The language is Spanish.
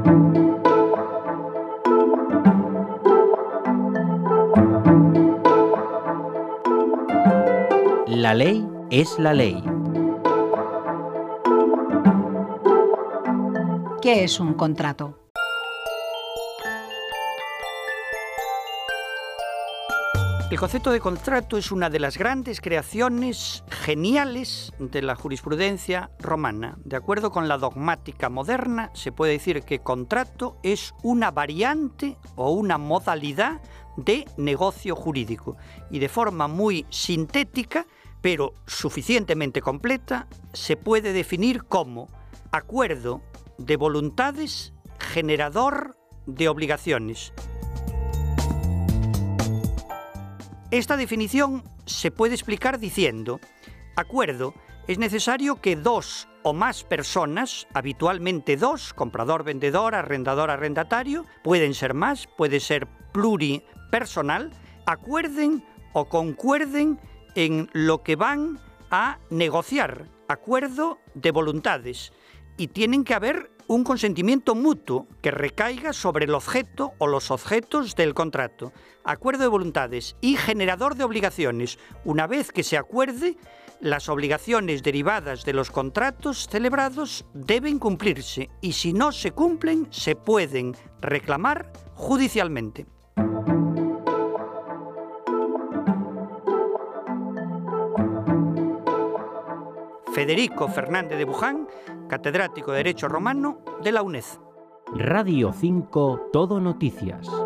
La ley es la ley. ¿Qué es un contrato? El concepto de contrato es una de las grandes creaciones geniales de la jurisprudencia romana. De acuerdo con la dogmática moderna, se puede decir que contrato es una variante o una modalidad de negocio jurídico. Y de forma muy sintética, pero suficientemente completa, se puede definir como acuerdo de voluntades generador de obligaciones. Esta definición se puede explicar diciendo: acuerdo es necesario que dos o más personas, habitualmente dos, comprador-vendedor, arrendador-arrendatario, pueden ser más, puede ser pluripersonal, acuerden o concuerden en lo que van a negociar, acuerdo de voluntades, y tienen que haber un consentimiento mutuo que recaiga sobre el objeto o los objetos del contrato. Acuerdo de voluntades y generador de obligaciones. Una vez que se acuerde, las obligaciones derivadas de los contratos celebrados deben cumplirse y si no se cumplen, se pueden reclamar judicialmente. Federico Fernández de Buján, catedrático de Derecho Romano de la UNED. Radio 5 Todo Noticias.